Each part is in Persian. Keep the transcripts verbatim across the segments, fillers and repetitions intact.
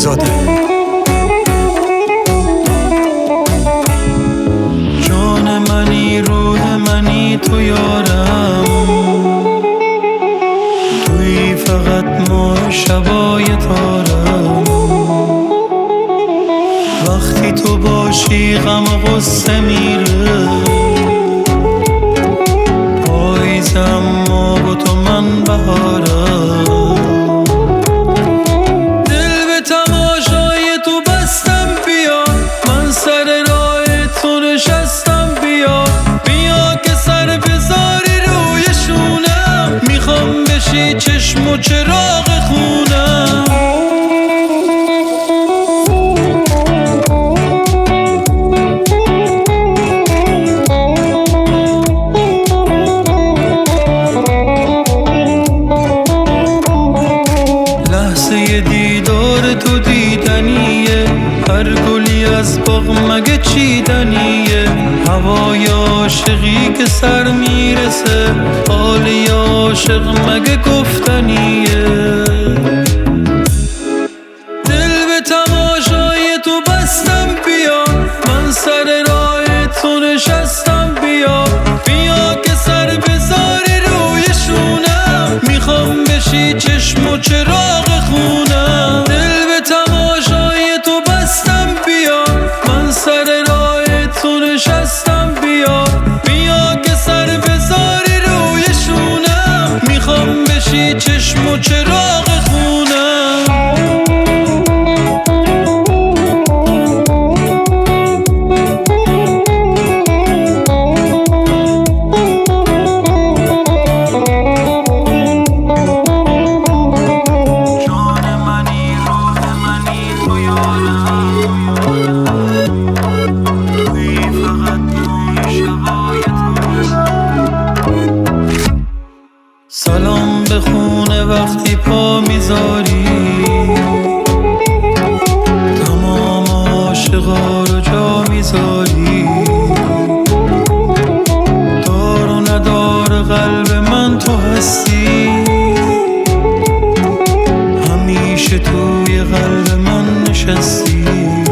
زاده. جان منی، روح منی، تو یارم، توی فقط ماه شبای تارم. وقتی تو باشی غم و غصه میره، پاییزم ما با تو من بهارم. دل به تماشای تو بستم، بیا من سر راه تو نشستم. بیا بیا که سر بذاری روی شونم، میخوام بشی چشم و چراغ خونم. دیدار تو دیدنیه، هر گلی از باغ مگه چیدنیه. هوای عاشقی که سر میرسه، حالی عاشق مگه گفتنیه. دل به تماشای تو بستم، بیا من سر راه تو نشستم. بیا بیا که سر بذاری روی شونم، میخوام بشی چشم و چراغ خونم. دل به تماشای تو بستم، بیا من سر راه تو نشستم. بیا بیا که سر بذاری روی شونم، میخوام بشی چشم و چراغ خونم. سلام به خونه وقتی پا میذاری، تمام عاشقا رو جا میذاری. دار و ندار قلب من تو هستی، همیشه توی قلب من نشستی.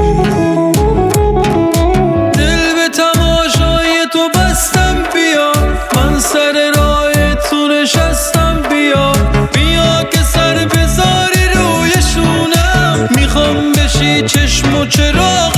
دل به تماشای تو بستم، بیا من سر راه تو نشستم. بیا بیا که سر بذاری روی شونم، میخوام بشی چشم و چراغ